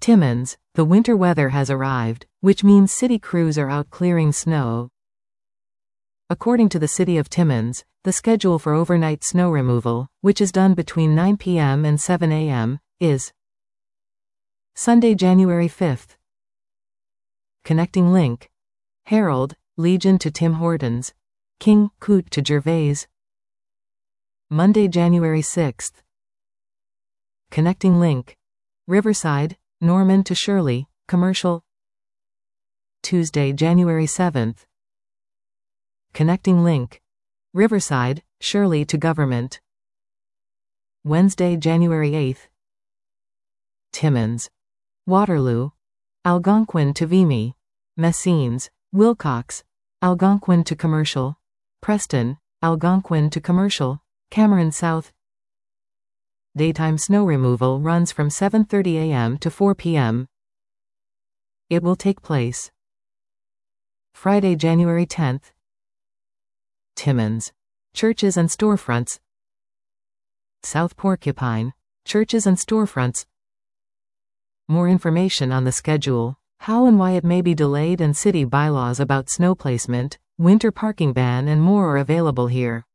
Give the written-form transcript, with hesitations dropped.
Timmins, the winter weather has arrived, which means city crews are out clearing snow. According to the City of Timmins, the schedule for overnight snow removal, which is done between 9 p.m. and 7 a.m., is Sunday, January 5th. Connecting link: Herald, Legion to Tim Hortons, King, Coot to Gervais. Monday, January 6th. Connecting link: Riverside, Norman to Shirley, Commercial. Tuesday, January 7th. Connecting link: Riverside, Shirley to Government. Wednesday, January 8th. Timmins, Waterloo, Algonquin to Vimy, Messines, Wilcox, Algonquin to Commercial, Preston, Algonquin to Commercial, Cameron South. Daytime snow removal runs from 7:30 a.m. to 4 p.m. It will take place Friday, January 10th. Timmins, churches and storefronts. South Porcupine, churches and storefronts. More information on the schedule, how and why it may be delayed, and city bylaws about snow placement, winter parking ban and more are available here.